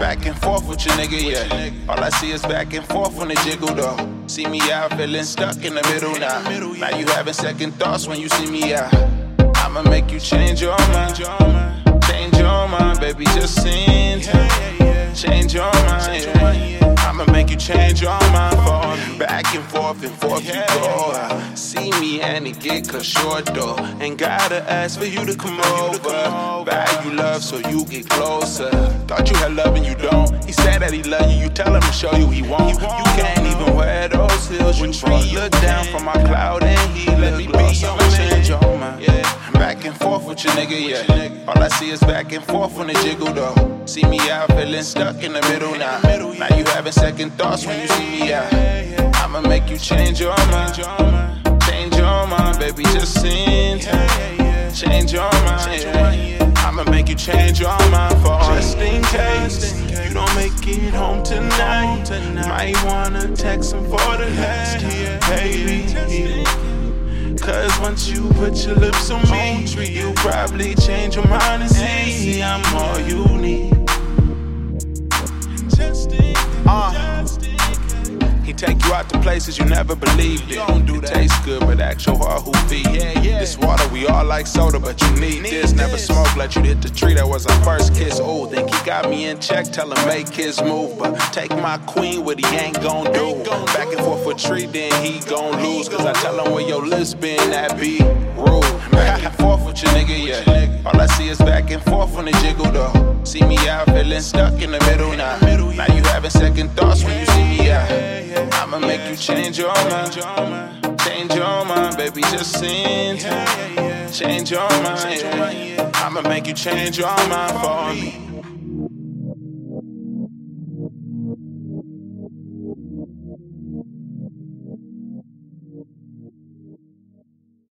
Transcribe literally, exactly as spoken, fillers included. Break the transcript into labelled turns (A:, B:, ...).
A: Back and forth with your nigga, yeah. All I see is back and forth on the jiggle, though. See me out feeling stuck in the middle now. Now you having second thoughts when you see me out. I'ma make you change your mind. Change your mind, baby, just send time. Change your mind, yeah. I'ma make you change your mind for me. Back and forth and forth you go. See me and it get cut short though. Ain't gotta ask for you to come over. Value love so you get closer. Thought you had love and you don't. He said that he love you, you tell him to show you he won't. You can't even wear those heels. You brought look down from my cloud and he let me be your man. Change your mind. Back and forth with your nigga, yeah. All I see is back and forth on the jiggle though. See me out feeling stuck in the middle now. Now you having second thoughts when you see me out. I'ma make you change your mind. Change your mind, baby, just send time. Change your mind, yeah. I'ma make you change your mind for me. Just in case you don't make it home tonight, might wanna text him for the last baby. Cause once you put your lips on me, you probably change your mind and see I'm all you need. Uh, he take you out to places you never believed in. It tastes good, but ask your heart who feed. This water, we all like soda, but you need this. Never smoke, let you hit the tree, that was our first kiss. Oh, think he got me in check, tell him make his move. But take my queen, what he ain't gon' do. Back and forth for tree, then he gon' lose. Cause I tell him where your lips been, that be rude. Back and forth with your nigga, yeah. All I see is back and forth on the jiggle though. See me out feeling stuck in the middle now. Now you having second thoughts when you see me out. I'ma make you change your mind. Change your mind, baby, just send time. Change your mind, yeah. I'ma make you change your mind for me.